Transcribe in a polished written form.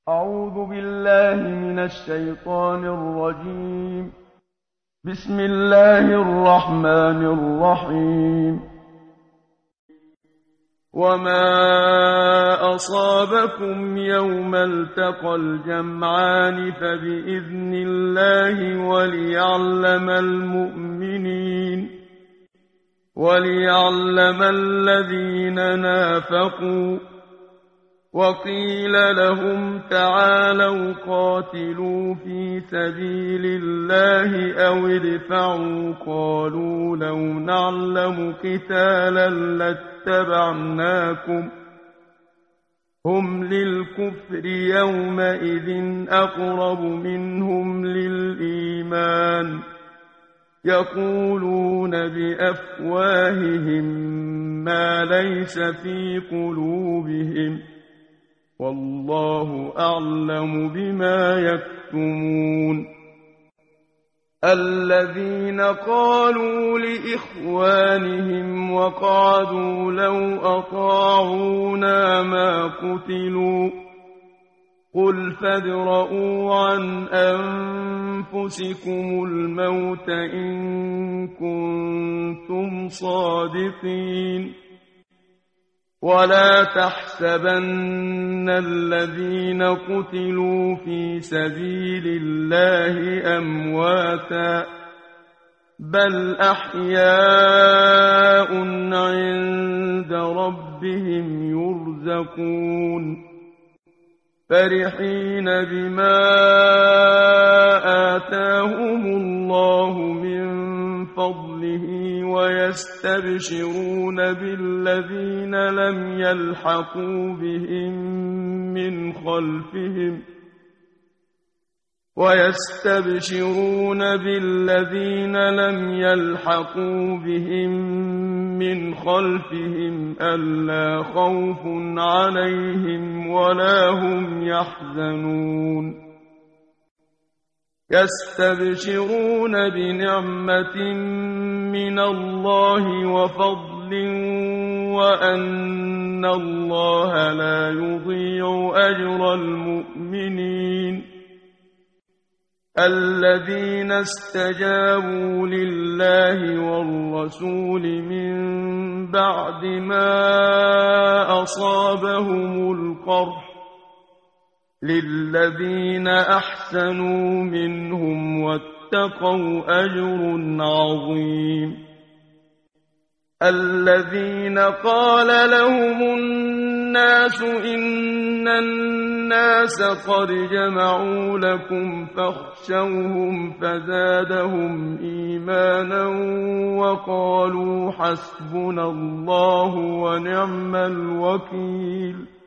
أعوذ بالله من الشيطان الرجيم. بسم الله الرحمن الرحيم. وما أصابكم يوم التقى الجمعان فبإذن الله وليعلم الذين نافقوا. وقيل لهم تعالوا قاتلوا في سبيل الله أو ادفعوا قالوا لو نعلم قتالا لاتبعناكم هم للكفر يومئذ أقرب منهم للإيمان يقولون بأفواههم ما ليس في قلوبهم والله أعلم بما يكتمون. الذين قالوا لإخوانهم وقعدوا لو أطاعونا ما قتلوا قل فادرءوا عن أنفسكم الموت إن كنتم صادقين. ولا تحسبن الذين قتلوا في سبيل الله أمواتا بل أحياء عند ربهم يرزقون فرحين بما آتاهم الله من فضله ويستبشرون بالذين لم يلحقوا بهم من خلفهم ألا خوف عليهم ولا هم يحزنون. يستبشرون بنعمة من الله وفضل وأن الله لا يضيع أجر المؤمنين. الذين استجابوا لله والرسول من بعد ما أصابهم القرح للذين أحسنوا منهم واتقوا أجر عظيم. الذين قال لهم الناس إن الناس قد جمعوا لكم فاخشوهم فزادهم إيمانا وقالوا حسبنا الله ونعم الوكيل.